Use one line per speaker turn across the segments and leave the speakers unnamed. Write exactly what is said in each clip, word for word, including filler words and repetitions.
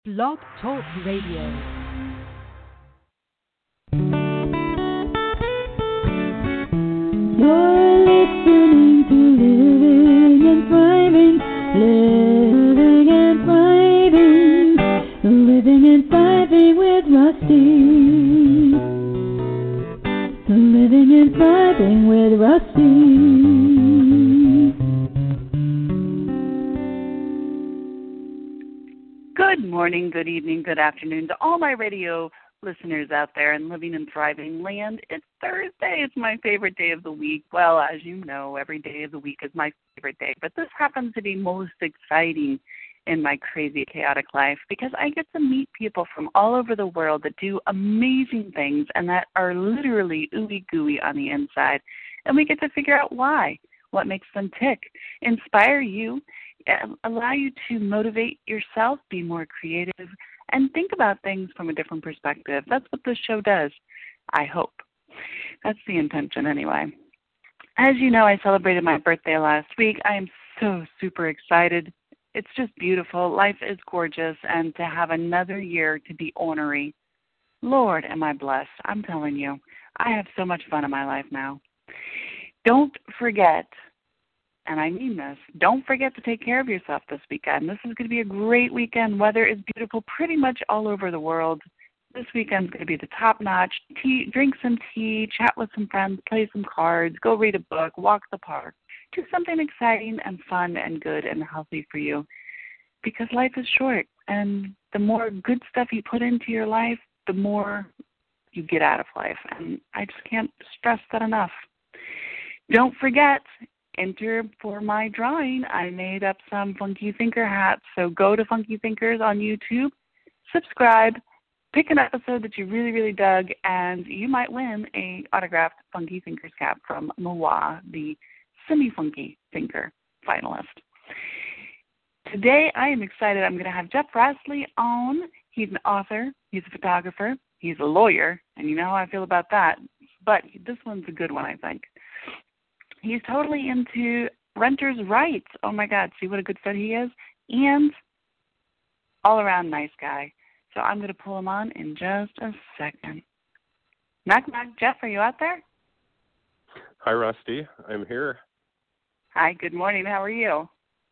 Blog Talk Radio.
You're listening to Living and Thriving, Living and Thriving, Living and Thriving with Rusty. Living and Thriving with Rusty.
Good morning, good evening, good afternoon to all my radio listeners out there in Living and Thriving land. It's Thursday. It's my favorite day of the week. Well, as you know, every day of the week is my favorite day, but this happens to be most exciting in my crazy, chaotic life because I get to meet people from all over the world that do amazing things and that are literally ooey gooey on the inside, and we get to figure out why, what makes them tick, inspire you, allow you to motivate yourself, be more creative, and think about things from a different perspective. That's what this show does, I hope. That's the intention anyway. As you know, I celebrated my birthday last week. I am so super excited. It's just beautiful. Life is gorgeous, and to have another year to be ornery, Lord, am I blessed. I'm telling you, I have so much fun in my life now. Don't forget, and I mean this, don't forget to take care of yourself this weekend. This is going to be a great weekend. Weather is beautiful pretty much all over the world. This weekend's going to be the top-notch. Tea, drink some tea, chat with some friends, play some cards, go read a book, walk the park. Do something exciting and fun and good and healthy for you because life is short. And the more good stuff you put into your life, the more you get out of life. And I just can't stress that enough. Don't forget, enter for my drawing. I made up some Funky Thinker hats, so go to Funky Thinkers on YouTube, subscribe, pick an episode that you really, really dug, and you might win a autographed Funky Thinkers cap from Moa, the semi-funky thinker finalist. Today, I am excited. I'm going to have Jeff Rastley on. He's an author. He's a photographer. He's a lawyer, and you know how I feel about that. But this one's a good one, I think. He's totally into renters' rights. Oh, my God, see what a good fit he is? And all-around nice guy. So I'm going to pull him on in just a second. Knock, knock. Jeff, are you out there?
Hi, Rusty. I'm here.
Hi, good morning. How are you?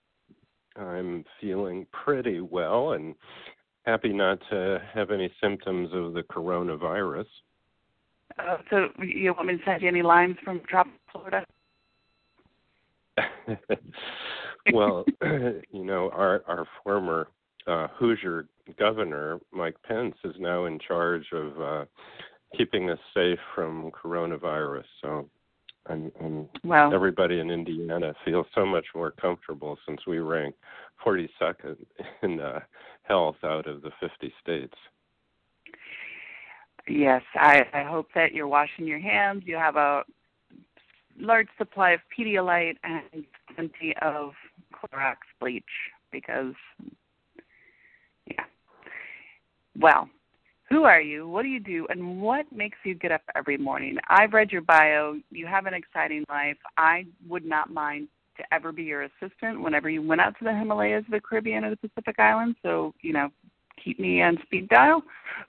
I'm feeling pretty well and happy not to have any symptoms of the coronavirus.
Uh, so you want me to send you any limes from tropical Florida?
Well, you know, our, our former uh, Hoosier governor, Mike Pence, is now in charge of uh, keeping us safe from coronavirus. So and, and
wow.
Everybody in Indiana feels so much more comfortable since we rank forty-second in uh, health out of the fifty states.
Yes, I, I hope that you're washing your hands. You have a large supply of Pedialyte and plenty of Clorox bleach because, yeah. Well, who are you? What do you do? And what makes you get up every morning? I've read your bio. You have an exciting life. I would not mind to ever be your assistant whenever you went out to the Himalayas, the Caribbean, or the Pacific Islands. So, you know, keep me on speed dial.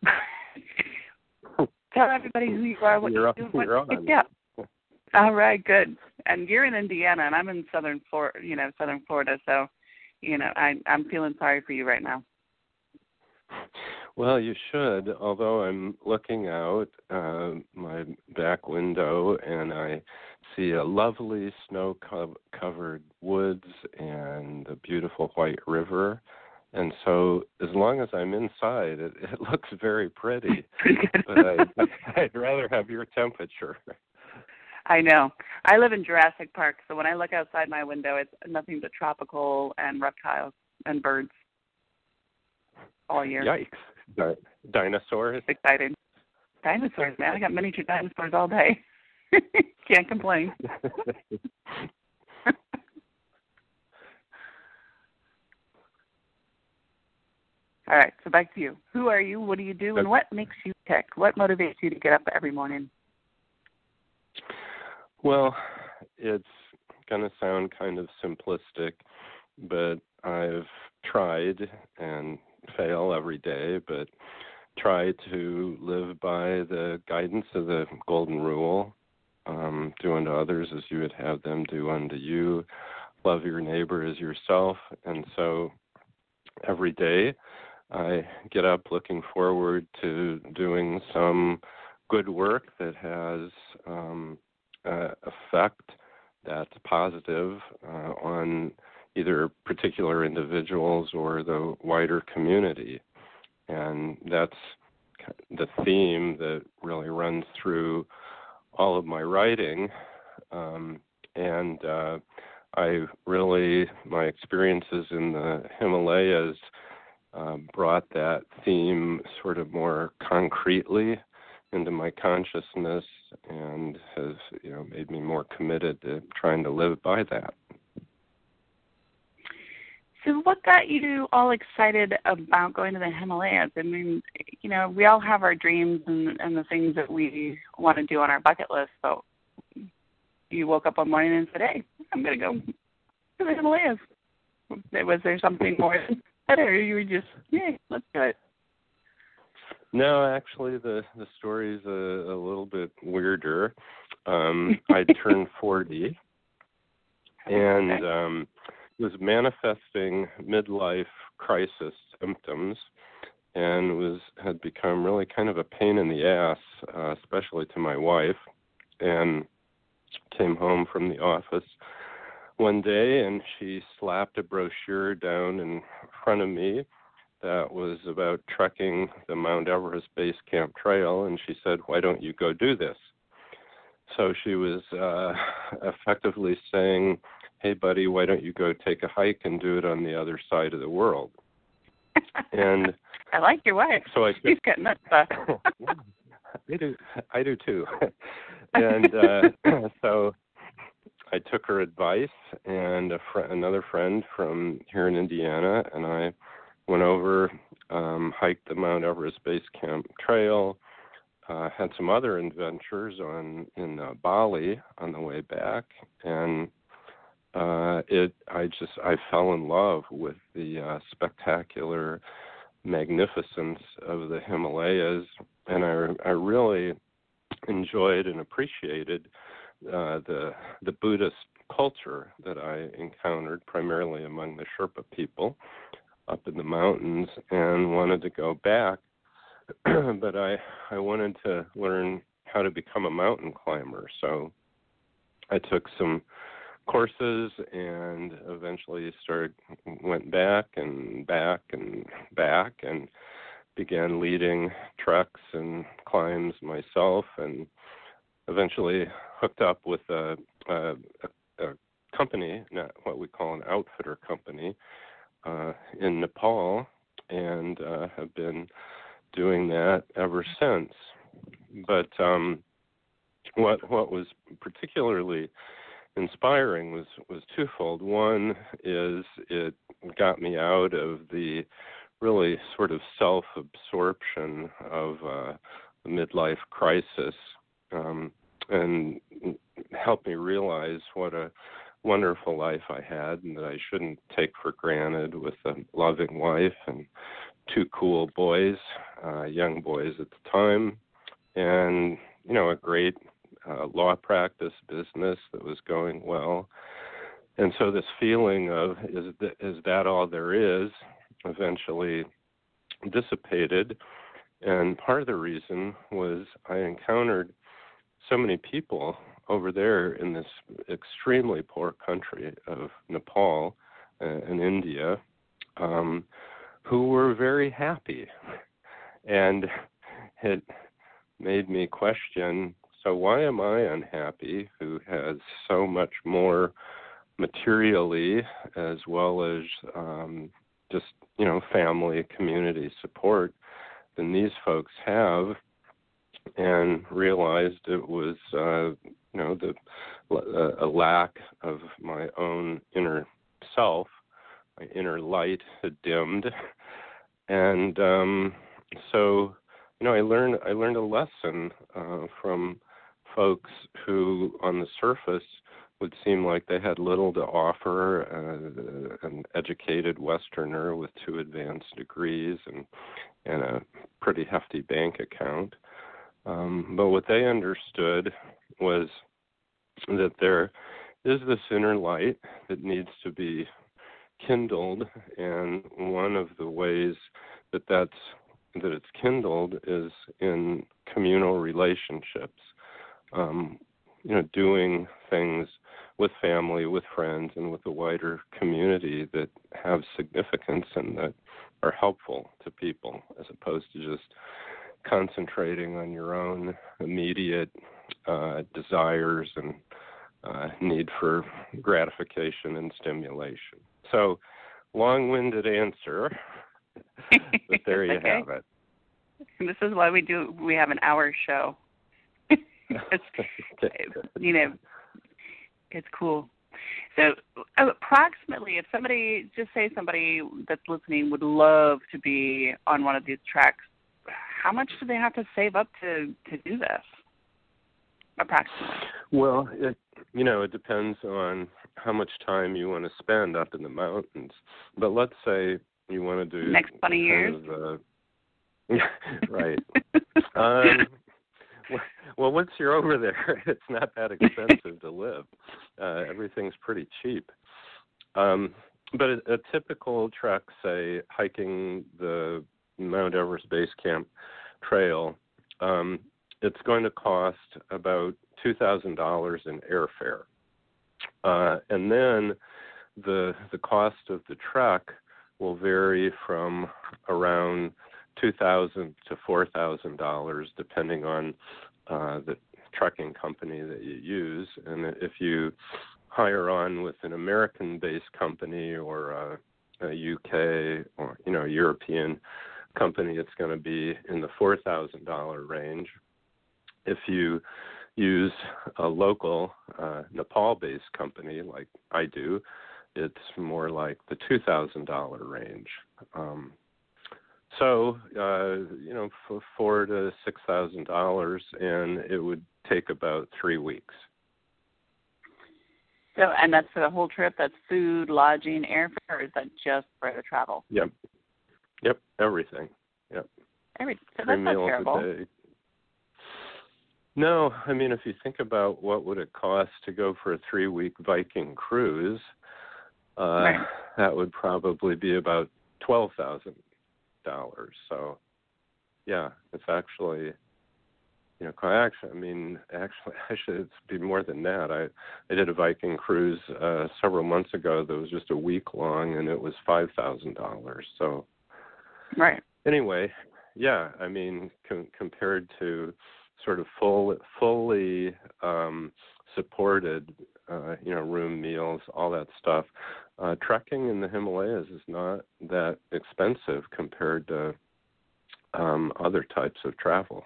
Tell everybody who you are, what
you're
you do,
on,
what
you're on.
yeah. All right, good. And you're in Indiana, and I'm in southern Florida. You know, southern Florida. So, you know, I, I'm feeling sorry for you right now.
Well, you should. Although I'm looking out uh, my back window, and I see a lovely snow-covered woods and a beautiful white river. And so as long as I'm inside, it, it looks very pretty. But I, I'd rather have your temperature.
I know. I live in Jurassic Park, so when I look outside my window, it's nothing but tropical and reptiles and birds all year.
Yikes. Di- dinosaurs?
It's exciting. Dinosaurs, man. I got miniature dinosaurs all day. Can't complain. All right, so back to you. Who are you? What do you do? And what makes you tick? What motivates you to get up every morning?
Well, it's going to sound kind of simplistic, but I've tried and fail every day, but try to live by the guidance of the golden rule. Um, do unto others as you would have them do unto you. Love your neighbor as yourself. And so every day I get up looking forward to doing some good work that has um, uh, effect that's positive uh, on either particular individuals or the wider community. And that's the theme that really runs through all of my writing. Um, and uh, I really, my experiences in the Himalayas uh, brought that theme sort of more concretely into my consciousness and has, you know, made me more committed to trying to live by that.
So what got you all excited about going to the Himalayas? I mean, you know, we all have our dreams and, and the things that we want to do on our bucket list. So you woke up one morning and said, hey, I'm going to go to the Himalayas. Was there something more than that, or you were just, yeah, let's do it?
No, actually, the, the story's a, a little bit weirder. Um, I turned forty, and
okay.
um, was manifesting midlife crisis symptoms, and was had become really kind of a pain in the ass, uh, especially to my wife, and came home from the office one day, and she slapped a brochure down in front of me that was about trekking the Mount Everest Base Camp Trail, and she said, why don't you go do this? So she was uh, effectively saying, hey, buddy, why don't you go take a hike and do it on the other side of the world? And
I like your wife.
So I
She's getting that stuff.
I do, I do too. And uh, so I took her advice, and a fr- another friend from here in Indiana, and I went over, um, hiked the Mount Everest Base Camp Trail, uh, had some other adventures on in uh, Bali on the way back, and uh, it I just I fell in love with the uh, spectacular magnificence of the Himalayas, and I I really enjoyed and appreciated uh, the the Buddhist culture that I encountered primarily among the Sherpa people up in the mountains, and wanted to go back. But I, I wanted to learn how to become a mountain climber. So I took some courses and eventually started, went back and back and back and began leading treks and climbs myself, and eventually hooked up with a, a, a company, not what we call an outfitter company, Uh, in Nepal, and uh, have been doing that ever since. But um, what what was particularly inspiring was, was twofold. One is it got me out of the really sort of self-absorption of uh, the midlife crisis, um, and helped me realize what a wonderful life I had, and that I shouldn't take for granted, with a loving wife and two cool boys, uh, young boys at the time, and, you know, a great uh, law practice business that was going well. And so this feeling of, is that, is that all there is, eventually dissipated. And part of the reason was I encountered so many people over there in this extremely poor country of Nepal uh, and India, um, who were very happy. And it made me question, so why am I unhappy, who has so much more materially as well as um, just, you know, family, community support than these folks have? And realized it was, uh, you know, the a lack of my own inner self. My inner light had dimmed, and um, so, you know, I learned I learned a lesson uh, from folks who, on the surface, would seem like they had little to offer uh, an educated Westerner with two advanced degrees and, and a pretty hefty bank account. Um, but what they understood was that there is this inner light that needs to be kindled, and one of the ways that that's that it's kindled is in communal relationships. Um, you know, doing things with family, with friends, and with a wider community that have significance and that are helpful to people, as opposed to just concentrating on your own immediate uh, desires and uh, need for gratification and stimulation. So, long-winded answer, but there you
okay.
have it.
This is why we do. We have an hour show. it's,
okay.
You know, it's cool. So, approximately, if somebody, just say somebody that's listening would love to be on one of these tracks, how much do they have to save up to, to do this? Approximately.
Well, it, you know, it depends on how much time you want to spend up in the mountains. But let's say you want to do
next twenty years.
Of, uh, right. um, well, once you're over there, it's not that expensive to live. Uh, everything's pretty cheap. Um, but a, a typical trek, say, hiking the Mount Everest Base Camp Trail, um, it's going to cost about two thousand dollars in airfare. Uh, and then the the cost of the trek will vary from around two thousand dollars to four thousand dollars, depending on uh, the trekking company that you use. And if you hire on with an American-based company or a, a U K or, you know, European company, it's going to be in the four thousand dollars range. If you use a local uh, Nepal-based company like I do, it's more like the two thousand dollars range. Um, so, uh, you know, for four to six thousand dollars, and it would take about three weeks.
So, and that's for the whole trip. That's food, lodging, airfare, or is that just for the travel?
Yep. Yep. Everything. Yep.
Everything. So
Three
that's not
meals
terrible.
a day. No, I mean, if you think about what would it cost to go for a three-week Viking cruise, uh,
right.
that would probably be about twelve thousand dollars. So, yeah, it's actually, you know, actually, I mean, actually, actually, it's be more than that. I, I did a Viking cruise uh, several months ago that was just a week long, and it was five thousand dollars. So,
right.
Anyway, yeah, I mean, com- compared to sort of full, fully um, supported, uh, you know, room, meals, all that stuff, uh, trekking in the Himalayas is not that expensive compared to um, other types of travel.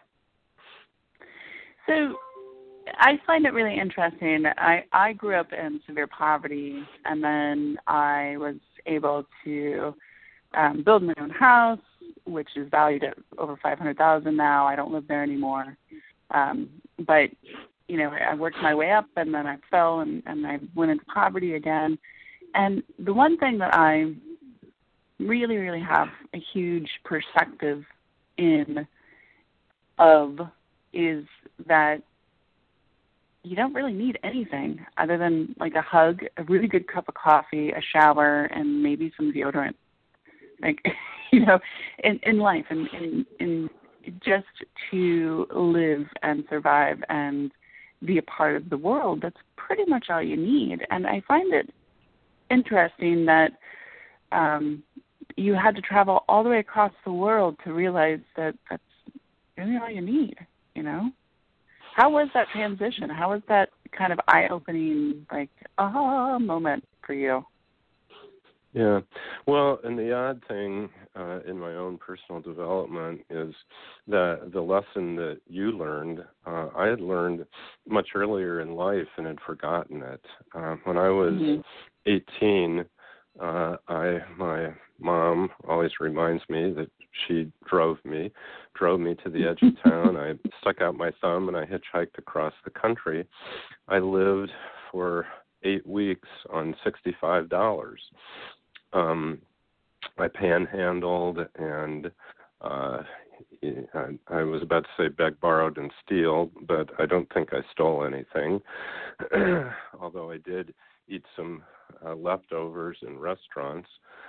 So I find it really interesting. I, I grew up in severe poverty, and then I was able to um, build my own house, which is valued at over five hundred thousand dollars now. I don't live there anymore. Um, but, you know, I worked my way up, and then I fell, and, and I went into poverty again. And the one thing that I really, really have a huge perspective in of is that you don't really need anything other than like a hug, a really good cup of coffee, a shower, and maybe some deodorant. Like, you know, in, in life, and in, in just to live and survive and be a part of the world, that's pretty much all you need. And I find it interesting that um, you had to travel all the way across the world to realize that that's really all you need, you know? How was that transition? How was that kind of eye-opening, like, aha moment for you?
Yeah. Well, and the odd thing uh, in my own personal development is that the lesson that you learned, uh, I had learned much earlier in life and had forgotten it. Uh, when I was mm-hmm. eighteen, uh, I my mom always reminds me that she drove me, drove me to the edge of town. I stuck out my thumb and I hitchhiked across the country. I lived for eight weeks on sixty-five dollars. Um, I panhandled and uh, I, I was about to say beg, borrowed, and steal, but I don't think I stole anything, although I did eat some uh, leftovers in restaurants.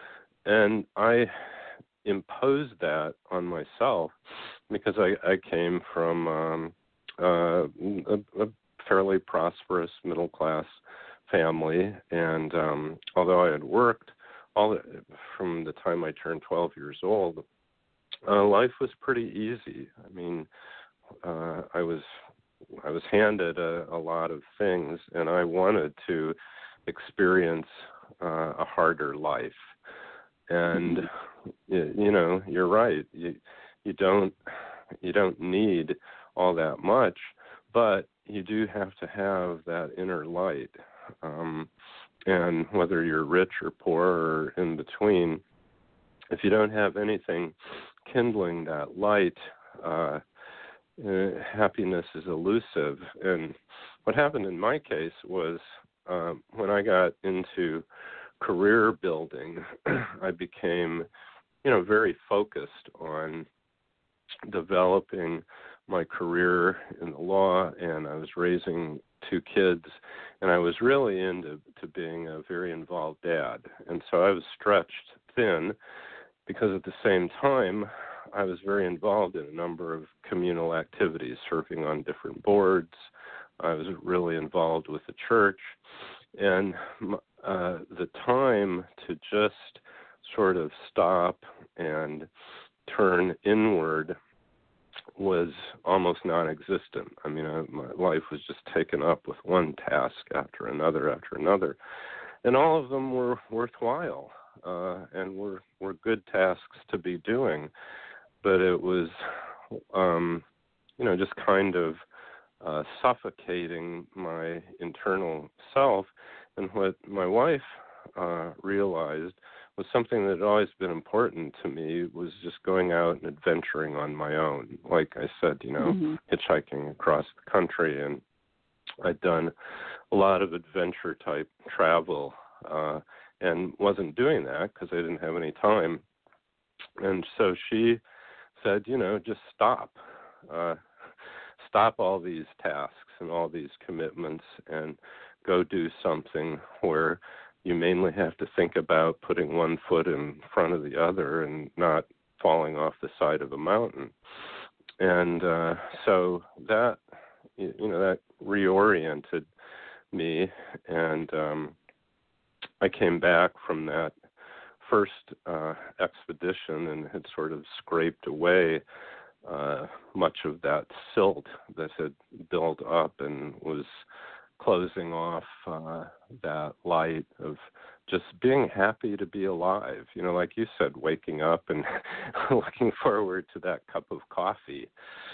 And I imposed that on myself because I, I came from um, uh, a, a fairly prosperous middle-class family, and um, although I had worked all the, from the time I turned twelve years old, uh, life was pretty easy. I mean, uh, I was I was handed a, a lot of things, and I wanted to experience uh, a harder life. And you, you know, you're right. You you don't you don't need all that much, but you do have to have that inner light. Um, and whether you're rich or poor or in between, if you don't have anything kindling that light, uh, uh, happiness is elusive. And what happened in my case was um, when I got into career building, I became, you know, very focused on developing my career in the law, and I was raising two kids, and I was really into to being a very involved dad. And so I was stretched thin because at the same time, I was very involved in a number of communal activities, serving on different boards. I was really involved with the church. And uh, the time to just sort of stop and turn inward was almost non-existent. I mean, I, my life was just taken up with one task after another after another. And all of them were worthwhile uh, and were, were good tasks to be doing. But it was, um, you know, just kind of uh, suffocating my internal self. And what my wife uh, realized was something that had always been important to me, was just going out and adventuring on my own. Like I said, you know, mm-hmm. hitchhiking across the country. And I'd done a lot of adventure-type travel uh, and wasn't doing that because I didn't have any time. And so she said, you know, just stop. Uh, stop all these tasks and all these commitments and go do something where you mainly have to think about putting one foot in front of the other and not falling off the side of a mountain. And uh, so that, you know, that reoriented me. And um, I came back from that first uh, expedition and had sort of scraped away uh, much of that silt that had built up and was closing off uh, that light of just being happy to be alive. You know, like you said, waking up and looking forward to that cup of coffee.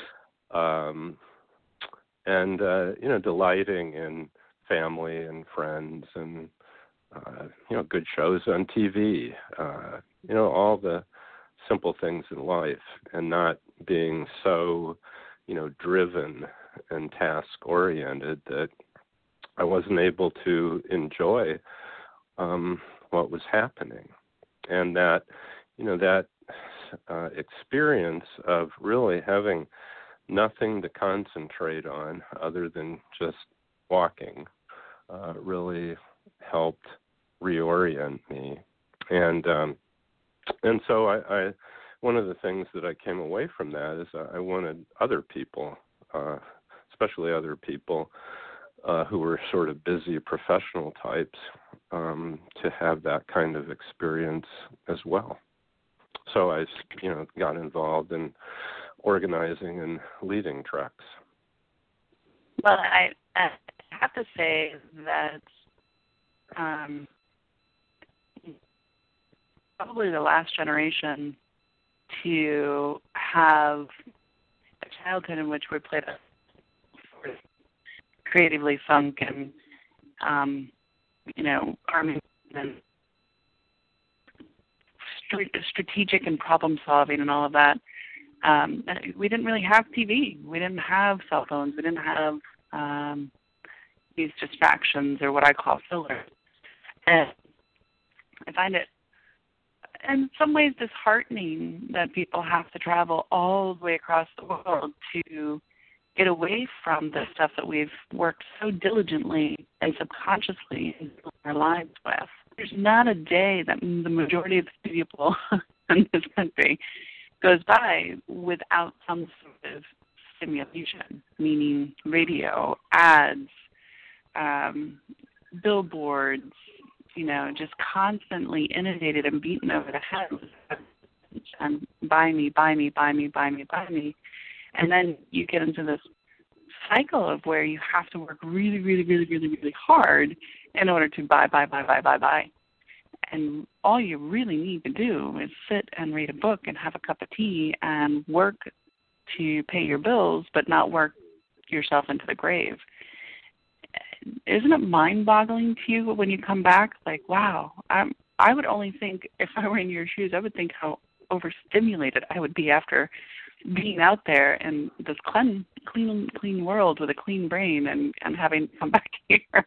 Um, and, uh, you know, delighting in family and friends and, uh, you know, good shows on T V, uh, you know, all the simple things in life, and not being so, you know, driven and task-oriented that I wasn't able to enjoy um, what was happening. And that, you know, that uh, experience of really having nothing to concentrate on other than just walking uh, really helped reorient me. And um, and so I, I, one of the things that I came away from that is I wanted other people, uh, especially other people, Uh, who were sort of busy professional types, um, to have that kind of experience as well. So I, you know, got involved in organizing and leading treks.
Well, I, I have to say that um, probably the last generation to have a childhood in which we played a creatively sunk and, um, you know, army and strategic and problem solving and all of that. Um, we didn't really have T V. We didn't have cell phones. We didn't have, um, these distractions, or what I call fillers. And I find it in some ways disheartening that people have to travel all the way across the world to get away from the stuff that we've worked so diligently and subconsciously in our lives with. There's not a day that the majority of the people in this country goes by without some sort of stimulation, meaning radio, ads, um, billboards, you know, just constantly inundated and beaten over the head with and buy me, buy me, buy me, buy me, buy me. And then you get into this cycle of where you have to work really, really, really, really, really hard in order to buy, buy, buy, buy, buy, buy. And all you really need to do is sit and read a book and have a cup of tea and work to pay your bills, but not work yourself into the grave. Isn't it mind-boggling to you when you come back? Like, wow, I'm, I would only think, if I were in your shoes, I would think how overstimulated I would be after being out there in this clean, clean, clean world with a clean brain and, and having to come back here.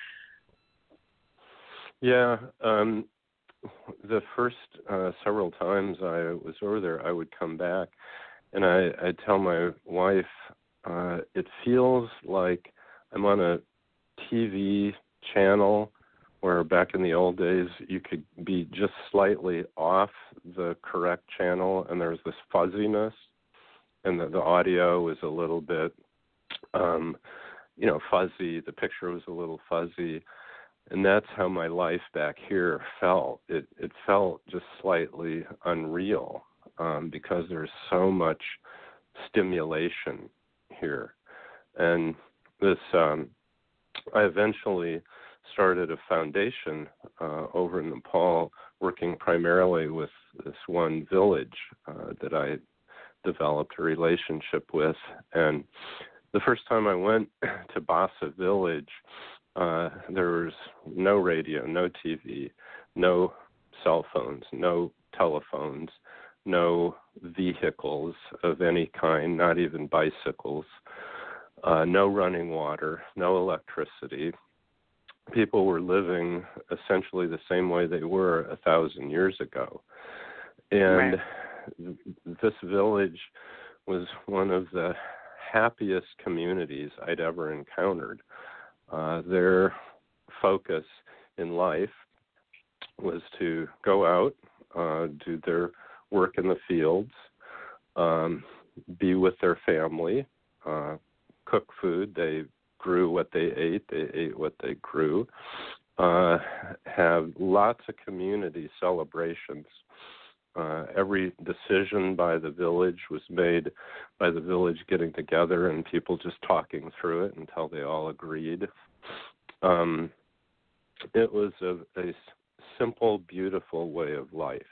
Yeah, um, the first uh, several times I was over there, I would come back, and I, I'd tell my wife, uh, it feels like I'm on a T V channel where back in the old days you could be just slightly off the correct channel, and there's this fuzziness, and the, the audio was a little bit, um, you know, fuzzy. The picture was a little fuzzy. And that's how my life back here felt. It it felt just slightly unreal um, because there's so much stimulation here. And this, um, I eventually started a foundation uh, over in Nepal, working primarily with this one village uh, that I developed a relationship with. And the first time I went to Basa village, Uh, there was no radio, no T V, no cell phones, no telephones, no vehicles of any kind, not even bicycles, uh, no running water, no electricity. People were living essentially the same way they were a thousand years ago. And right. This village was one of the happiest communities I'd ever encountered. Uh, their focus in life was to go out, uh, do their work in the fields, um, be with their family, uh, cook food. They grew what they ate. They ate what they grew. Uh, have lots of community celebrations. Uh, every decision by the village was made by the village getting together and people just talking through it until they all agreed. Um, it was a, a simple, beautiful way of life.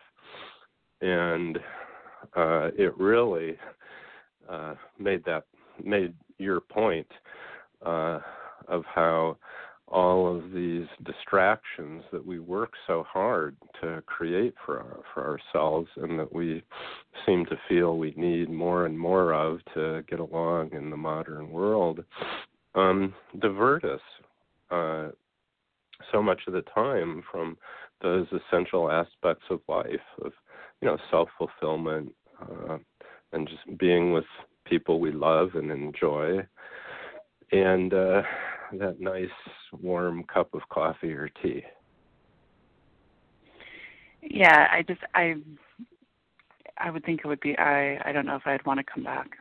And uh, it really uh, made that made your point uh, of how all of these distractions that we work so hard to create for our, for ourselves, and that we seem to feel we need more and more of to get along in the modern world, um, divert us uh, so much of the time from those essential aspects of life, of, you know, self-fulfillment uh, and just being with people we love and enjoy, and uh, that nice warm cup of coffee or tea.
Yeah, I just I I would think it would be I I don't know if I'd want to come back.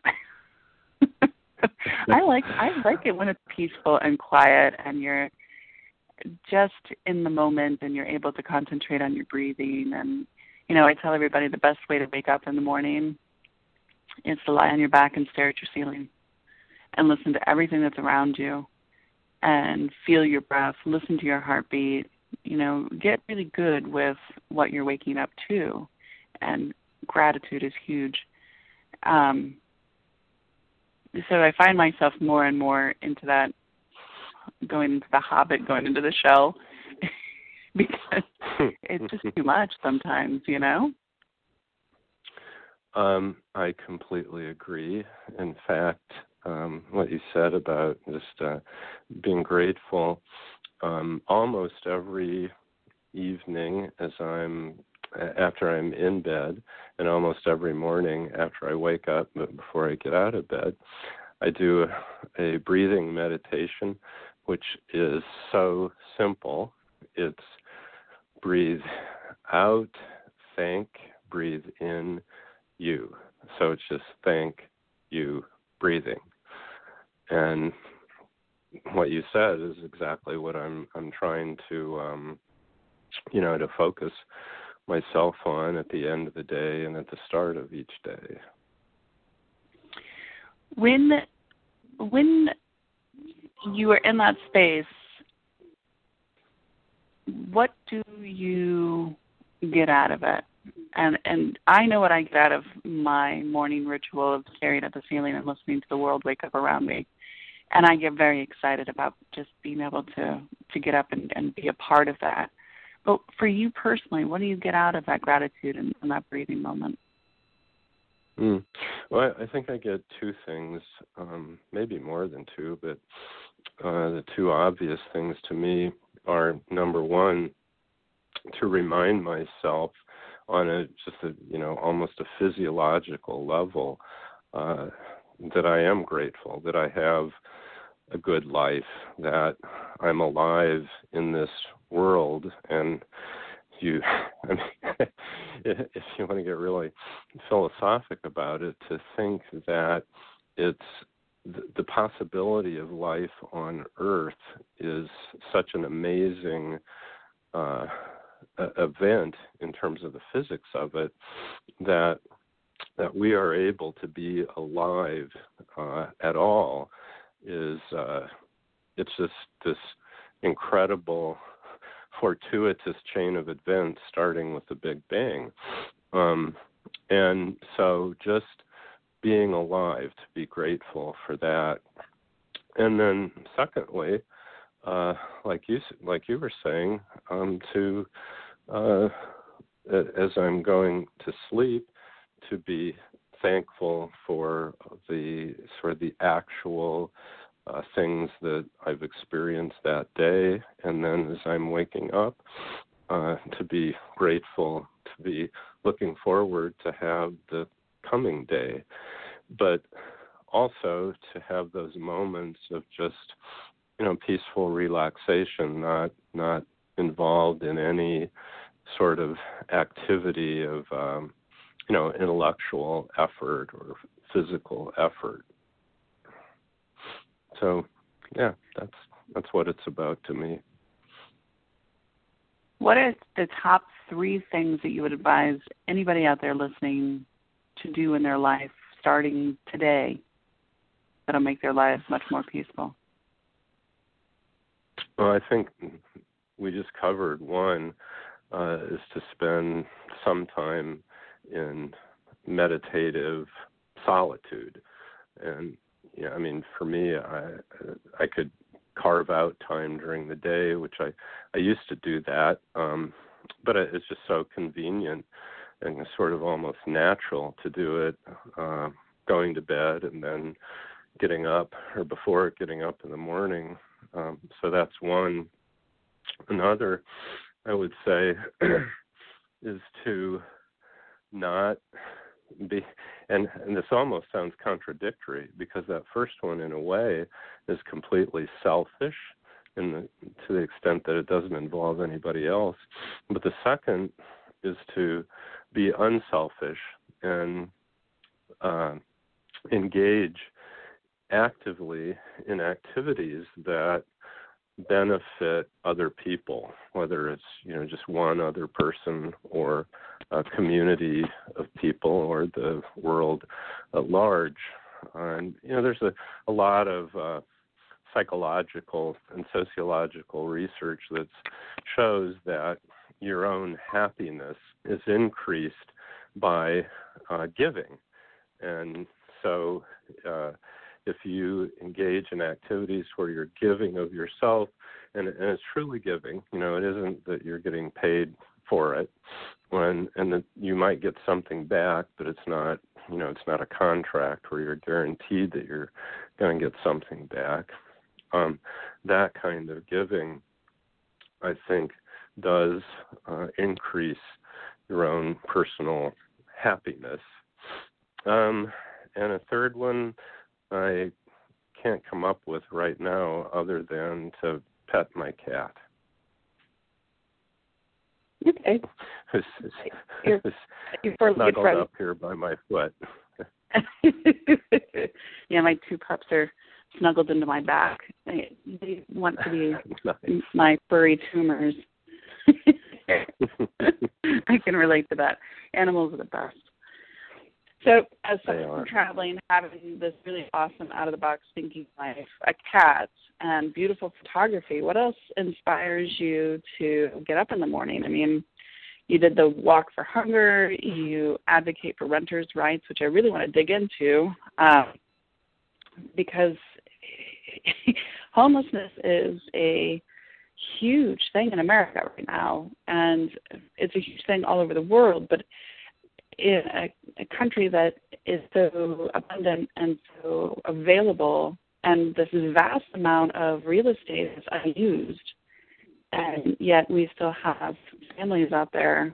I like I like it when it's peaceful and quiet and you're just in the moment and you're able to concentrate on your breathing. And you know, I tell everybody the best way to wake up in the morning is to lie on your back and stare at your ceiling and listen to everything that's around you and feel your breath, listen to your heartbeat, you know, get really good with what you're waking up to. And gratitude is huge. Um, so I find myself more and more into that, going into the Hobbit, going into the shell, because it's just too much sometimes, you know?
Um, I completely agree. In fact, um, what you said about just uh, being grateful. Um, almost every evening as I'm after I'm in bed, and almost every morning after I wake up, but before I get out of bed, I do a breathing meditation, which is so simple. It's breathe out, thank, breathe in, you. So it's just thank, you, breathing. And what you said is exactly what I'm I'm trying to um, you know to focus myself on at the end of the day and at the start of each day.
When when you are in that space, what do you get out of it? And and I know what I get out of my morning ritual of staring at the ceiling and listening to the world wake up around me. And I get very excited about just being able to, to get up and, and be a part of that. But for you personally, what do you get out of that gratitude and, and that breathing moment?
Mm. Well, I think I get two things, um, maybe more than two, but uh, the two obvious things to me are, number one, to remind myself on a just a you know almost a physiological level uh, that I am grateful, that I have a good life, that I'm alive in this world. And you, I mean, if you want to get really philosophic about it, to think that it's the, the possibility of life on Earth is such an amazing uh, event in terms of the physics of it, that that we are able to be alive uh, at all is uh, it's just this incredible fortuitous chain of events starting with the Big Bang. Um, and so just being alive, to be grateful for that. And then secondly, uh, like you like you were saying, um, to uh, as I'm going to sleep, to be thankful for the sort of the actual uh, things that I've experienced that day, and then as I'm waking up, uh, to be grateful, to be looking forward to have the coming day, but also to have those moments of just, you know, peaceful relaxation, not not involved in any sort of activity of um, you know, intellectual effort or physical effort. So, yeah, that's that's what it's about to me.
What are the top three things that you would advise anybody out there listening to do in their life starting today that'll make their lives much more peaceful?
Well, I think we just covered one uh, is to spend some time in meditative solitude. And, yeah, I mean, for me, I I could carve out time during the day, which I, I used to do that, um, but it's just so convenient and sort of almost natural to do it, uh, going to bed and then getting up, or before getting up in the morning. Um, so that's one. Another, I would say, is to not be, and, and this almost sounds contradictory, because that first one, in a way, is completely selfish in the, to the extent that it doesn't involve anybody else. But the second is to be unselfish and uh, engage actively in activities that benefit other people, whether it's, you know, just one other person or a community of people or the world at large. And, you know, there's a, a lot of uh, psychological and sociological research that shows that your own happiness is increased by uh, giving. And so uh, if you engage in activities where you're giving of yourself, and, and it's truly giving, you know, it isn't that you're getting paid for it, when and that you might get something back, but it's not you know, it's not a contract where you're guaranteed that you're going to get something back. Um, that kind of giving, I think, does uh, increase your own personal happiness. Um, and a third one I can't come up with right now other than to pet my cat.
Okay.
It's, it's,
you're,
it's
you're for
snuggled up here by my foot.
Yeah, my two pups are snuggled into my back. They, they want to be
Nice.
my furry tumors. I can relate to that. Animals are the best. So as someone traveling, having this really awesome out-of-the-box thinking life, a cat, and beautiful photography, what else inspires you to get up in the morning? I mean, you did the Walk for Hunger. You advocate for renters' rights, which I really want to dig into, um, because homelessness is a huge thing in America right now, and it's a huge thing all over the world, but in a, a country that is so abundant and so available, and this vast amount of real estate is unused, and yet we still have families out there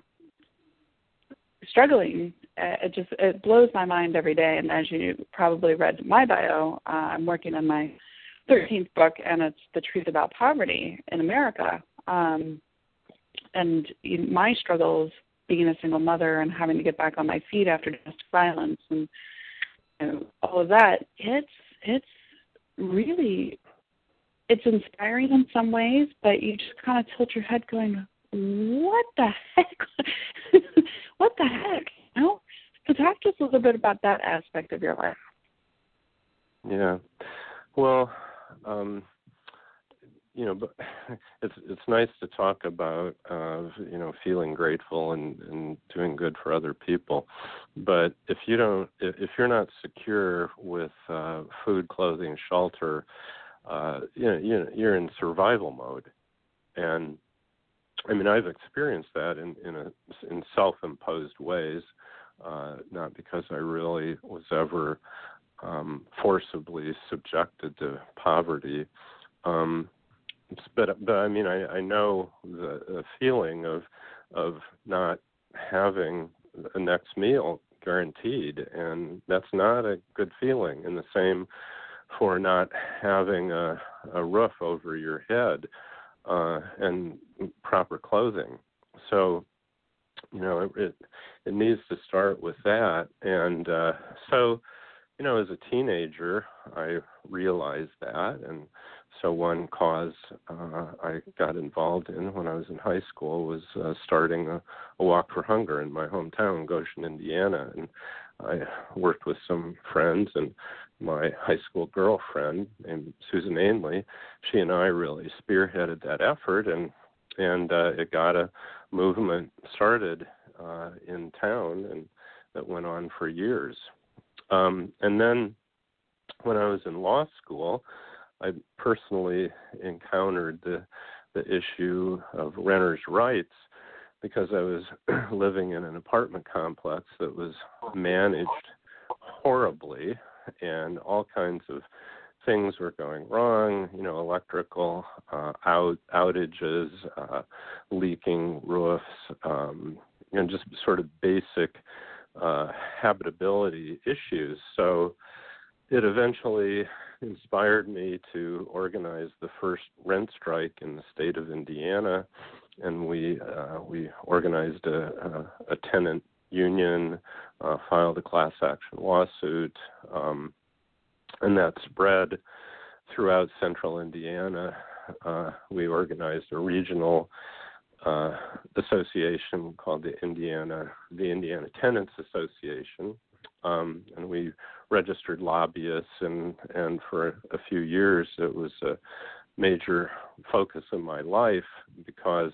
struggling. Uh, it just it blows my mind every day. And as you probably read my bio, uh, I'm working on my thirteenth book, and it's The Truth About Poverty in America. Um, and you know, my struggles being a single mother and having to get back on my feet after domestic violence and you know, all of that, it's it's really, it's inspiring in some ways, but you just kind of tilt your head going, what the heck? What the heck? You know? So talk to us a little bit about that aspect of your life.
Yeah. Well, um, you know, but it's it's nice to talk about, uh, you know, feeling grateful and, and doing good for other people. But if you don't, if you're not secure with uh, food, clothing, shelter, uh, you know, you're in survival mode. And I mean, I've experienced that in in, a, in self-imposed ways, uh, not because I really was ever um, forcibly subjected to poverty. Um, But, but I mean, I, I know the, the feeling of of not having a next meal guaranteed, and that's not a good feeling. And the same for not having a, a roof over your head uh, and proper clothing. So, you know, it it, it needs to start with that. And uh, so, you know, as a teenager, I realized that, and so one cause uh, I got involved in when I was in high school was uh, starting a, a Walk for Hunger in my hometown, Goshen, Indiana. And I worked with some friends, and my high school girlfriend named Susan Ainley, she and I really spearheaded that effort, and and uh, it got a movement started uh, in town, and that went on for years. Um, and then when I was in law school, I personally encountered the the issue of renters' rights because I was living in an apartment complex that was managed horribly, and all kinds of things were going wrong. You know, electrical uh, out outages, uh, leaking roofs, um, and just sort of basic uh, habitability issues. So it eventually inspired me to organize the first rent strike in the state of Indiana, and we uh, we organized a, a, a tenant union, uh, filed a class action lawsuit, um, and that spread throughout central Indiana. Uh, we organized a regional uh, association called the Indiana the Indiana Tenants Association, um, and we registered lobbyists, and, and for a few years it was a major focus of my life because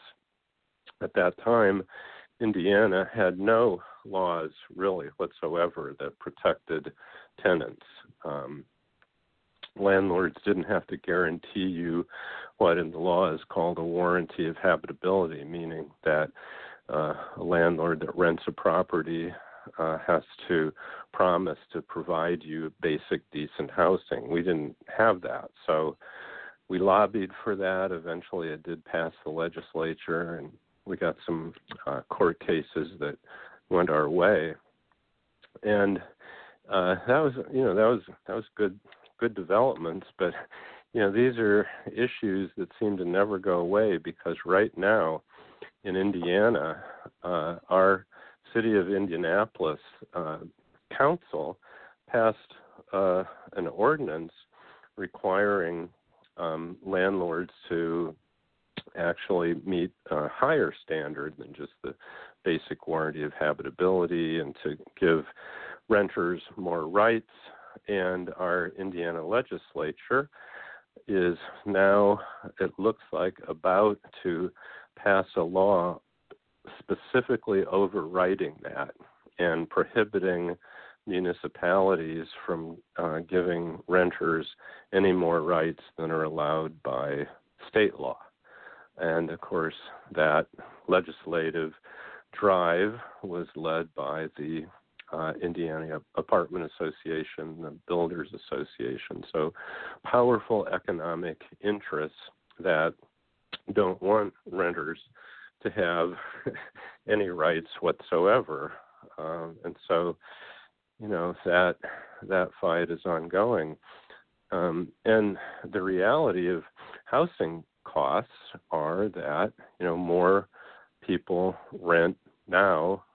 at that time Indiana had no laws really whatsoever that protected tenants. Um, landlords didn't have to guarantee you what in the law is called a warranty of habitability, meaning that uh, a landlord that rents a property uh, has to promise to provide you basic, decent housing. We didn't have that. So we lobbied for that. Eventually it did pass the legislature, and we got some uh, court cases that went our way. And uh, that was, you know, that was that was good good developments. But, you know, these are issues that seem to never go away, because right now in Indiana, uh, our City of Indianapolis uh, Council passed uh, an ordinance requiring um, landlords to actually meet a higher standard than just the basic warranty of habitability, and to give renters more rights. And our Indiana legislature is now, it looks like, about to pass a law specifically overriding that and prohibiting municipalities from uh, giving renters any more rights than are allowed by state law. And of course, that legislative drive was led by the uh, Indiana Apartment Association, the Builders Association. So powerful economic interests that don't want renters to have any rights whatsoever. Um, and so, you know, that that fight is ongoing. Um, and the reality of housing costs are that, you know, more people rent now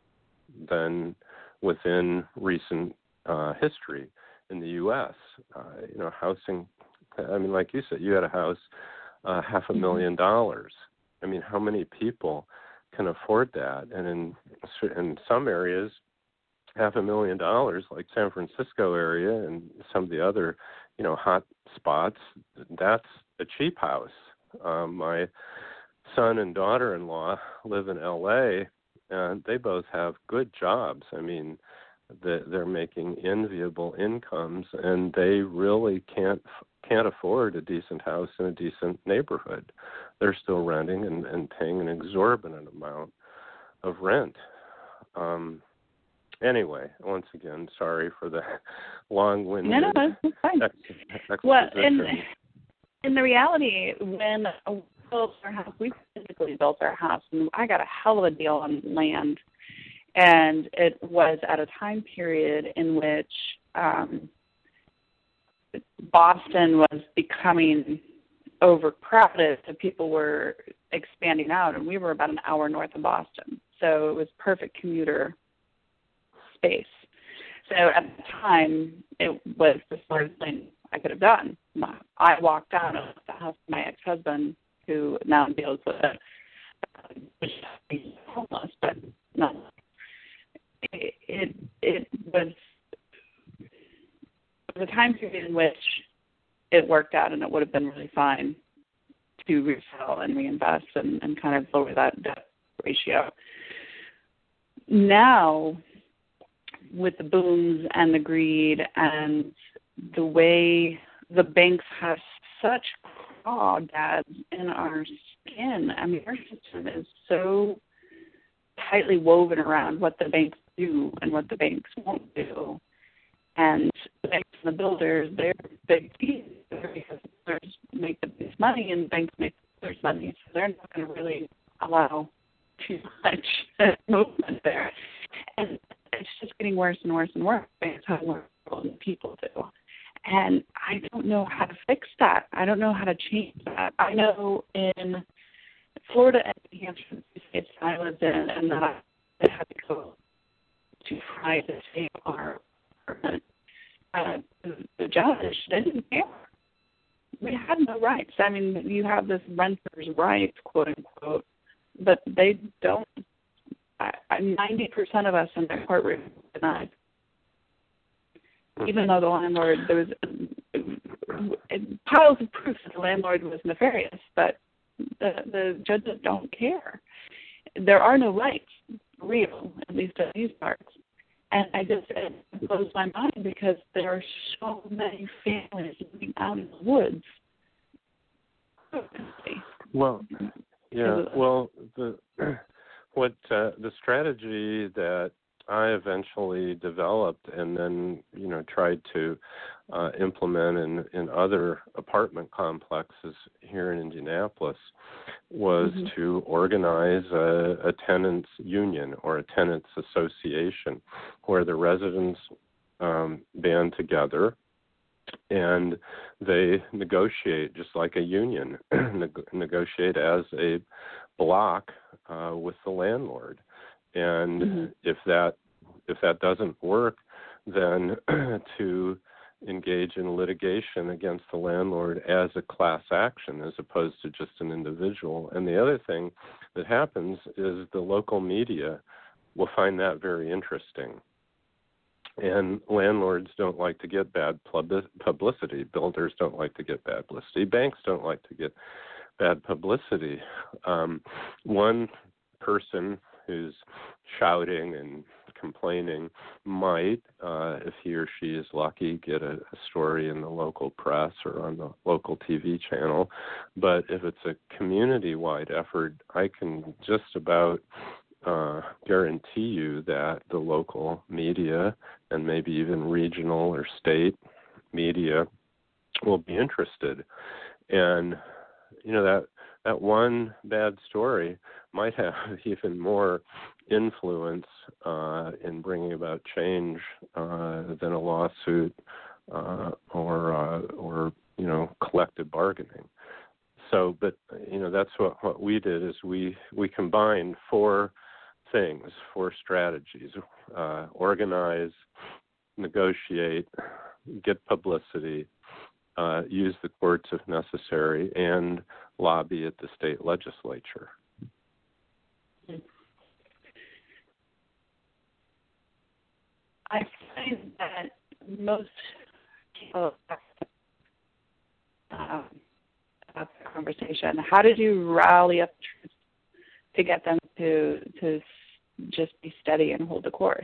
than within recent uh, history in the U S. Uh, you know, housing, I mean, like you said, you had a house, uh, half a million dollars. I mean, how many people can afford that? And in in some areas, half a million dollars, like San Francisco area and some of the other, you know, hot spots, that's a cheap house. Um, my son and daughter-in-law live in L A, and they both have good jobs. I mean, they're making enviable incomes, and they really can't can't afford a decent house in a decent neighborhood. They're still renting and, and paying an exorbitant amount of rent. Um, anyway, once again, sorry for the long-winded
no, no, it's fine.
ex- exposition.
Well, and in the reality, when we built our house, we physically built our house, and I got a hell of a deal on land. And it was at a time period in which um, Boston was becoming overcrowded, so people were expanding out, and we were about an hour north of Boston. So it was perfect commuter space. So at the time, it was the smartest thing I could have done. I walked out of the house of my ex-husband, who now deals with it, which is homeless, but no. It, it it was the time period in which it worked out, and it would have been really fine to resell and reinvest and, and kind of lower that debt ratio. Now, with the booms and the greed and the way the banks have such crawdads in our skin, I mean, our system is so tightly woven around what the banks do and what the banks won't do. And the banks and the builders, they're big pieces because the builders make the biggest money and the banks make the builders money, so they're not going to really allow too much movement there. And it's just getting worse and worse and worse. Banks have more than people do. And I don't know how to fix that. I don't know how to change that. I know in Florida and New Hampshire, the states I lived in, and that I had to go to try to save our apartment, uh, the, the judge, they didn't care. We had no rights. I mean, you have this renter's rights, quote unquote, but they don't. I, I, ninety percent of us in the courtroom denied. Even though the landlord, there was uh, piles of proof that the landlord was nefarious, but the, the judges don't care. There are no rights, real, at least in these parts. And I just, it blows my mind because there are so many families living out in the woods.
Well, yeah, well, the what uh, the strategy that I eventually developed and then, you know, tried to uh, implement in, in other apartment complexes here in Indianapolis was mm-hmm. to organize a, a tenants union or a tenants association where the residents um, band together and they negotiate just like a union, negotiate as a block uh, with the landlord. And mm-hmm. if that if that doesn't work, then to engage in litigation against the landlord as a class action as opposed to just an individual. And the other thing that happens is the local media will find that very interesting. And landlords don't like to get bad publicity. Builders don't like to get bad publicity. Banks don't like to get bad publicity. Um, one person who's shouting and complaining might, uh, if he or she is lucky, get a, a story in the local press or on the local T V channel. But if it's a community-wide effort, I can just about uh, guarantee you that the local media and maybe even regional or state media will be interested. And, you know, that that one bad story might have even more influence uh, in bringing about change uh, than a lawsuit uh, or uh, or you know collective bargaining. So, but you know that's what, what we did is we we combined four things, four strategies: uh, organize, negotiate, get publicity, uh, use the courts if necessary, and lobby at the state legislature.
I find that most people um, about the conversation. How did you rally up troops to get them to to just be steady and hold the course?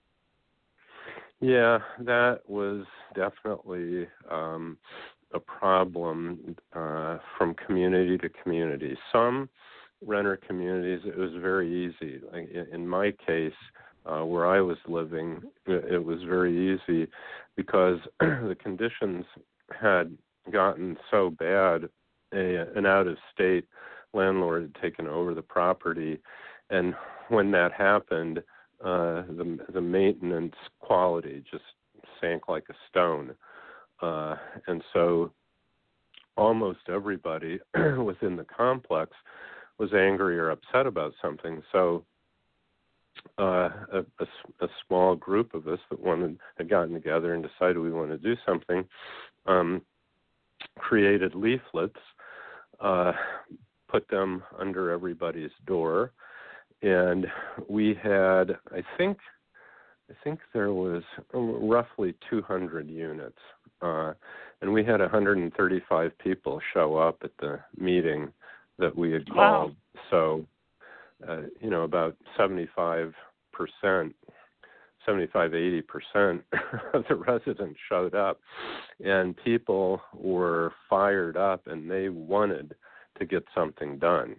Yeah, that was definitely um, a problem uh, from community to community. Some renter communities, it was very easy. Like in my case, uh, where I was living, it was very easy because the conditions had gotten so bad. A, an out-of-state landlord had taken over the property, and when that happened, uh, the the maintenance quality just sank like a stone, uh, and so almost everybody within the complex was angry or upset about something. So uh, a, a, a small group of us that wanted had gotten together and decided we want to do something, um, created leaflets, uh, put them under everybody's door, and we had, I think, I think there was roughly two hundred units, uh, and we had one hundred thirty-five people show up at the meeting that we had called. Wow. So, uh, you know, about seventy-five percent, seventy-five, eighty percent of the residents showed up, and people were fired up, and they wanted to get something done.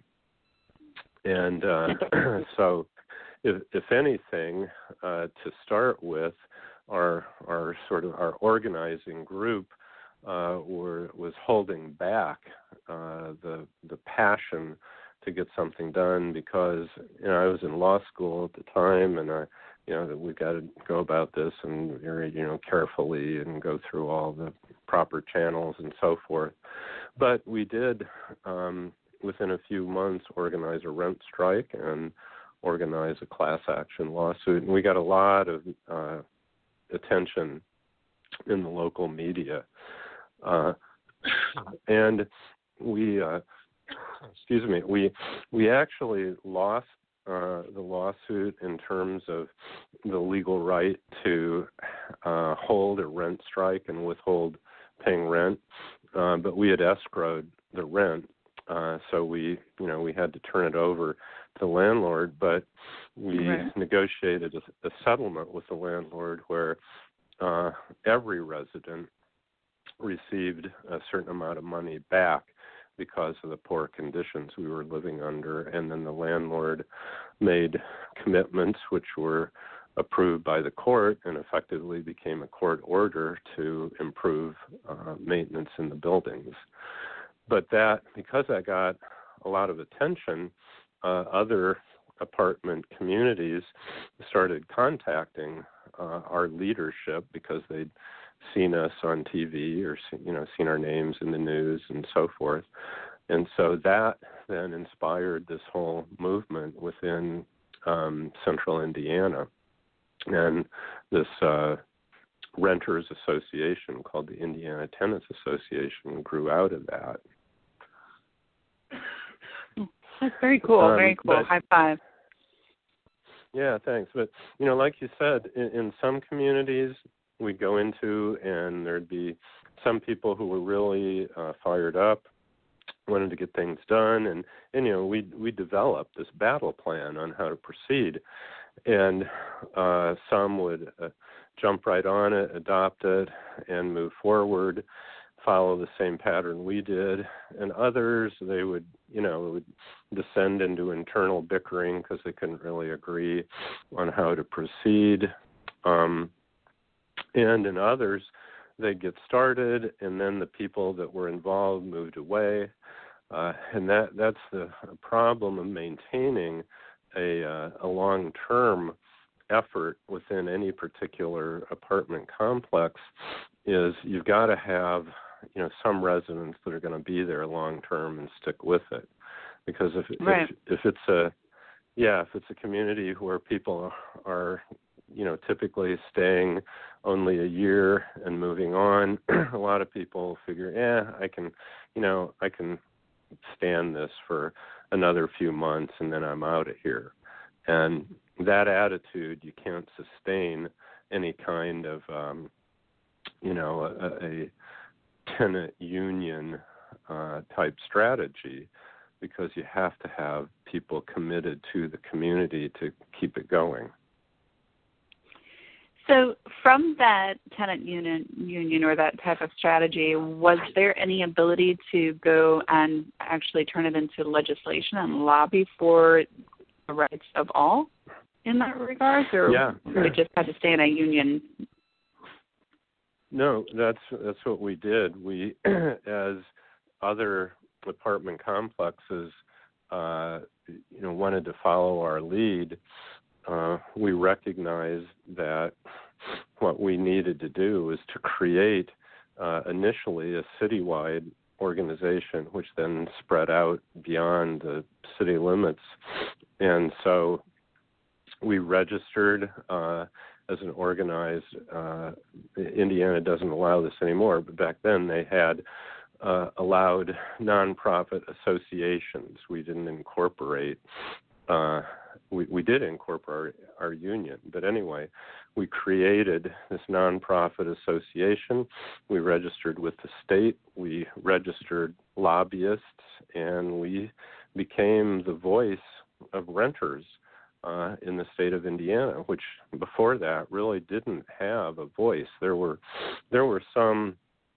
And uh, so, if, if anything, uh, to start with, our our sort of our organizing group uh, were was holding back uh, the the passion to get something done because you know I was in law school at the time, and I you know that we got to go about this and very you know carefully and go through all the proper channels and so forth. But we did. Um, within a few months, organize a rent strike and organize a class action lawsuit. And we got a lot of uh, attention in the local media. Uh, and we, uh, excuse me, we we actually lost uh, the lawsuit in terms of the legal right to uh, hold a rent strike and withhold paying rent. Uh, but we had escrowed the rent. Uh, so we, you know, we had to turn it over to the landlord, but we right. negotiated a, a settlement with the landlord where uh, every resident received a certain amount of money back because of the poor conditions we were living under, and then the landlord made commitments which were approved by the court and effectively became a court order to improve uh, maintenance in the buildings. But that, because that got a lot of attention, uh, other apartment communities started contacting uh, our leadership because they'd seen us on T V or, you know, seen our names in the news and so forth. And so that then inspired this whole movement within um, central Indiana. And this uh, renters association called the Indiana Tenants Association grew out of that.
That's very cool,
um,
very cool.
But,
High five.
Yeah, thanks. But, you know, like you said, in, in some communities we'd go into and there'd be some people who were really uh, fired up, wanted to get things done, and, and you know, we we developed this battle plan on how to proceed. And uh, some would uh, jump right on it, adopt it, and move forward, follow the same pattern we did. And others, they would, you know, would descend into internal bickering because they couldn't really agree on how to proceed. Um, and in others, they'd get started, and then the people that were involved moved away. Uh, and that that's the problem of maintaining a, uh, a long-term effort within any particular apartment complex is you've got to have, you know, some residents that are going to be there long-term and stick with it. Because if,
right.
if if it's a, yeah, if it's a community where people are, you know, typically staying only a year and moving on, a lot of people figure, yeah, I can, you know, I can stand this for another few months and then I'm out of here. And that attitude, you can't sustain any kind of, um, you know, a, a tenant union uh, type strategy, because you have to have people committed to the community to keep it going.
So from that tenant union, union or that type of strategy, was there any ability to go and actually turn it into legislation and lobby for the rights of all in that regard, or
yeah.
it just had to stay in a union?
No, that's that's what we did. We, as other apartment complexes, uh, you know, wanted to follow our lead. Uh, we recognized that what we needed to do was to create uh, initially a citywide organization, which then spread out beyond the city limits. And so we registered uh, as an organized, uh, Indiana doesn't allow this anymore, but back then they had uh, allowed nonprofit associations. We didn't incorporate uh, We, we did incorporate our, our union, but anyway, we created this nonprofit association. We registered with the state. We registered lobbyists, and we became the voice of renters uh, in the state of Indiana, which before that really didn't have a voice. There were there were some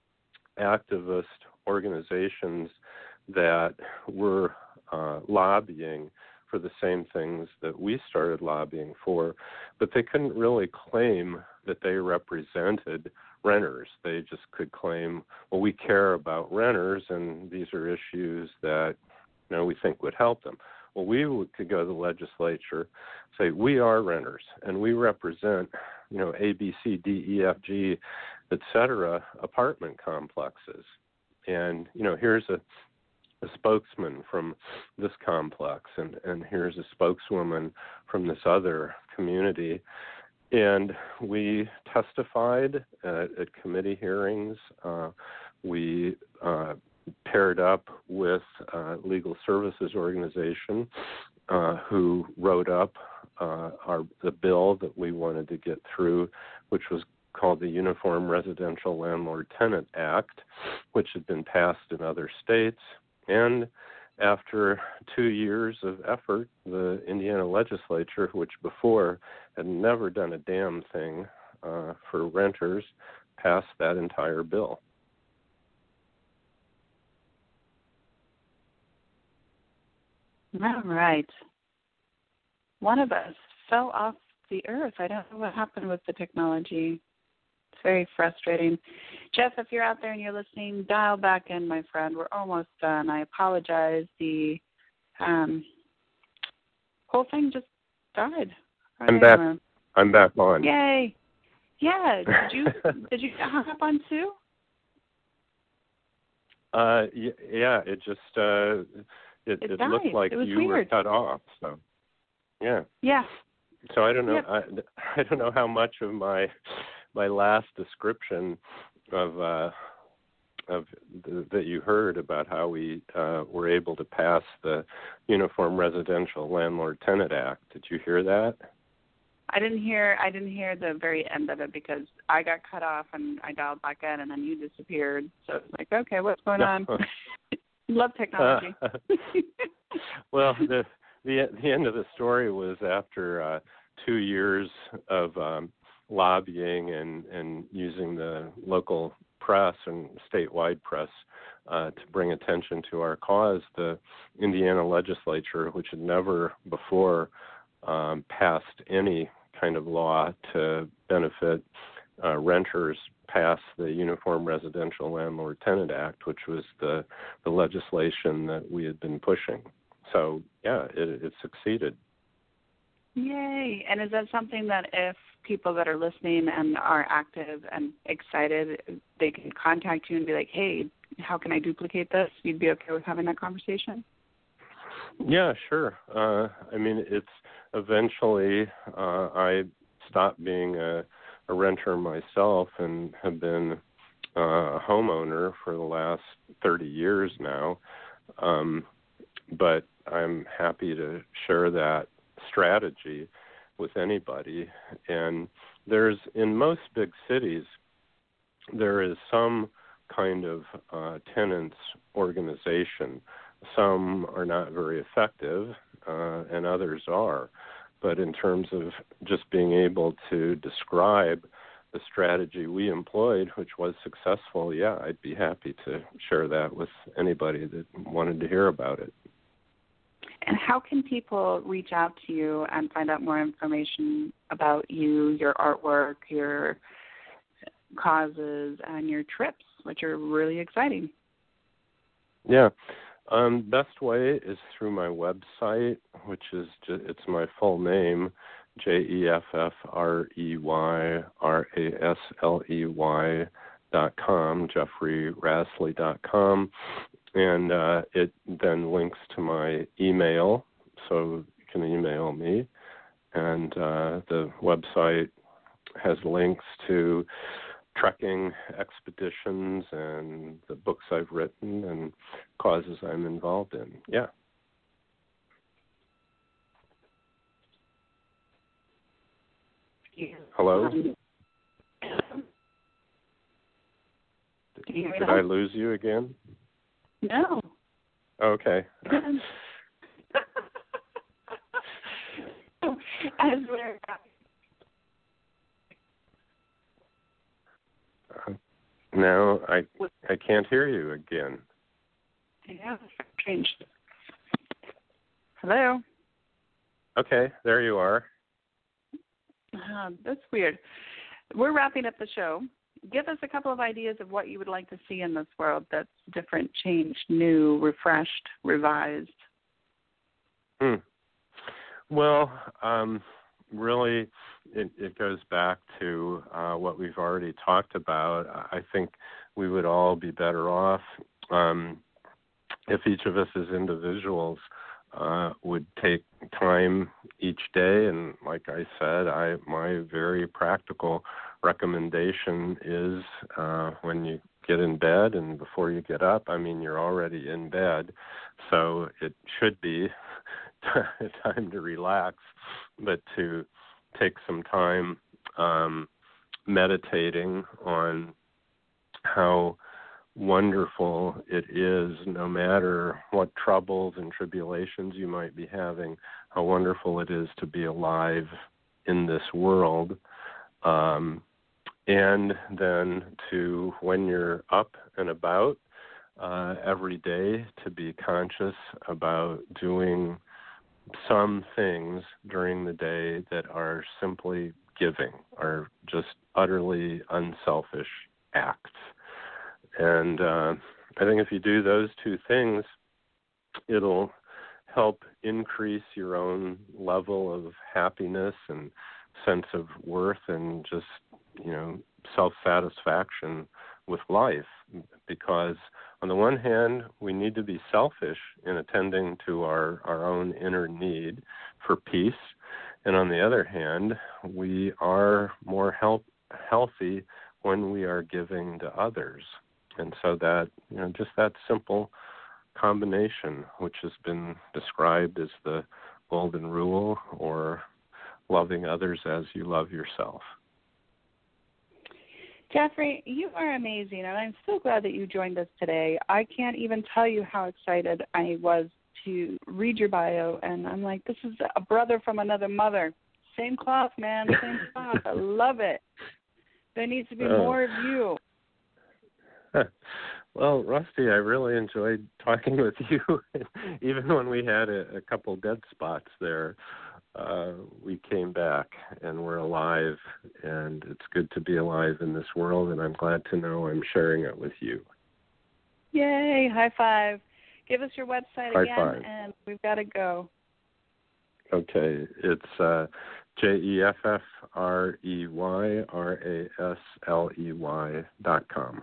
activist organizations that were uh, lobbying for the same things that we started lobbying for, but they couldn't really claim that they represented renters. They just could claim, well, we care about renters, and these are issues that, you know, we think would help them. Well, we would, could go to the legislature, say, we are renters, and we represent, you know, A, B, C, D, E, F, G, et cetera, apartment complexes. And, you know, here's a a spokesman from this complex, and, and here's a spokeswoman from this other community. And we testified at, at committee hearings. Uh, we uh, paired up with a legal services organization uh, who wrote up uh, our the bill that we wanted to get through, which was called the Uniform Residential Landlord-Tenant Act, which had been passed in other states. And after two years of effort, the Indiana legislature, which before had never done a damn thing uh, for renters, passed that entire bill.
All right. One of us fell off the earth. I don't know what happened with the technology. It's very frustrating. Jeff, if you're out there and you're listening, dial back in, my friend. We're almost done. I apologize. The um, whole thing just died.
I'm back. I'm back on.
Yay! Yeah. Did you did you hang up on Sue?
Uh, yeah. It just uh, it,
it,
it
died.
looked like
it
you
weird.
were cut off. So yeah.
Yeah.
So I don't know.
Yep.
I, I don't know how much of my my last description of uh, of the, that you heard about how we uh, were able to pass the Uniform Residential Landlord-Tenant Act. Did you hear that?
I didn't hear. I didn't hear the very end of it because I got cut off and I dialed back in, and then you disappeared. So it's like, okay, what's going on? Love technology.
Uh, well, the the the end of the story was after uh, two years of um, lobbying and, and using the local press and statewide press uh, to bring attention to our cause. The Indiana legislature, which had never before um, passed any kind of law to benefit uh, renters, passed the Uniform Residential Landlord-Tenant Act, which was the, the legislation that we had been pushing. So, yeah, it, it succeeded.
Yay. And is that something that if people that are listening and are active and excited, they can contact you and be like, hey, how can I duplicate this? You'd be okay with having that conversation?
Yeah, sure. Uh, I mean, it's eventually uh, I stopped being a, a renter myself and have been uh, a homeowner for the last thirty years now. Um, but I'm happy to share that strategy with anybody. And there's, in most big cities, there is some kind of uh, tenants organization. Some are not very effective, uh, and others are. But in terms of just being able to describe the strategy we employed, which was successful, yeah, I'd be happy to share that with anybody that wanted to hear about it.
And how can people reach out to you and find out more information about you, your artwork, your causes, and your trips, which are really exciting?
Yeah. Um, best way is through my website, which is just, it's my full name, J E F F R E Y R A S L E Y dot com, Jeffrey Rassley dot com. And uh, it then links to my email, so you can email me. And uh, the website has links to trekking expeditions and the books I've written and causes I'm involved in. Yeah. Hello? Did, did I lose you again?
No.
Okay.
As we're
uh, now I I can't hear you again.
Yeah, changed. Hello.
Okay, there you are.
Uh, that's weird. We're wrapping up the show. Give us a couple of ideas of what you would like to see in this world that's different, changed, new, refreshed, revised.
Hmm. Well, um, really, it, it goes back to uh, what we've already talked about. I think we would all be better off um, if each of us as individuals uh, would take time each day. And like I said, I my very practical recommendation is uh, when you get in bed and before you get up, I mean, you're already in bed, so it should be time to relax, but to take some time um, meditating on how wonderful it is, no matter what troubles and tribulations you might be having, how wonderful it is to be alive in this world. Um, and then to, when you're up and about uh, every day, to be conscious about doing some things during the day that are simply giving, are just utterly unselfish acts. And uh, I think if you do those two things, it'll help increase your own level of happiness and sense of worth and just, you know, self-satisfaction with life. Because on the one hand, we need to be selfish in attending to our, our own inner need for peace. And on the other hand, we are more help, healthy when we are giving to others. And so that, you know, just that simple combination, which has been described as the golden rule, or loving others as you love yourself.
Jeffrey, you are amazing, and I'm so glad that you joined us today. I can't even tell you how excited I was to read your bio, and I'm like, this is a brother from another mother. Same cloth, man, same cloth. I love it. There needs to be
oh.
more of you.
Well, Rusty, I really enjoyed talking with you. Even when we had a, a couple dead spots there, uh, we came back and we're alive, and it's good to be alive in this world, and I'm glad to know I'm sharing it with you.
Yay, high five. Give us your website
high
again,
five.
And we've got to go.
Okay, it's uh, J E F F R E Y R A S L E Y dot com.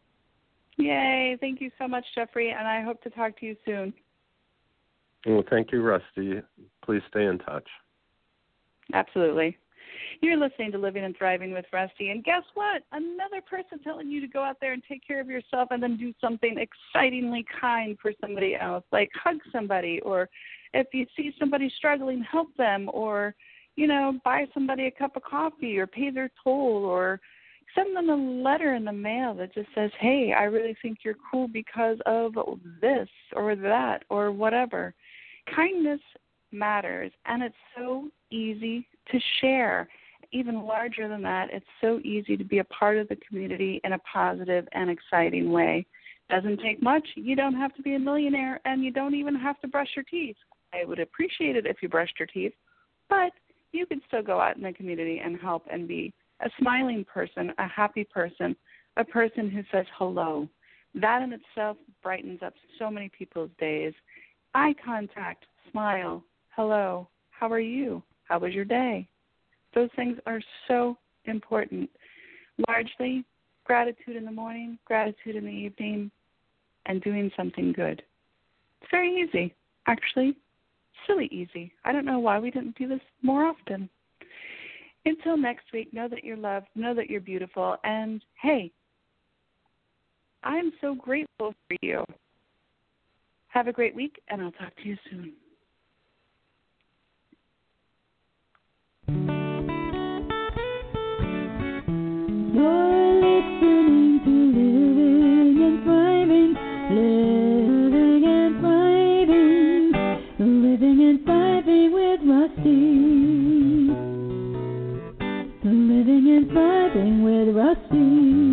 Yay, thank you so much, Jeffrey, and I hope to talk to you soon.
Well, thank you, Rusty. Please stay in touch.
Absolutely. You're listening to Living and Thriving with Rusty, and guess what? Another person telling you to go out there and take care of yourself and then do something excitingly kind for somebody else, like hug somebody, or if you see somebody struggling, help them, or, you know, buy somebody a cup of coffee or pay their toll, or send them a letter in the mail that just says, hey, I really think you're cool because of this or that or whatever. Kindness matters, and it's so easy to share. Even larger than that, it's so easy to be a part of the community in a positive and exciting way. Doesn't take much. You don't have to be a millionaire, and you don't even have to brush your teeth. I would appreciate it if you brushed your teeth, but you can still go out in the community and help and be a smiling person, a happy person, a person who says hello. That in itself brightens up so many people's days. Eye contact, smile, hello, how are you? How was your day? Those things are so important. Largely, gratitude in the morning, gratitude in the evening, and doing something good. It's very easy, actually, silly easy. I don't know why we didn't do this more often. Until next week, know that you're loved, know that you're beautiful, and hey, I'm so grateful for you. Have a great week, and I'll talk to you soon.
You're listening to Living and Thriving, Living and Thriving, Living and Thriving with Rusty. Living and Thriving with Rusty.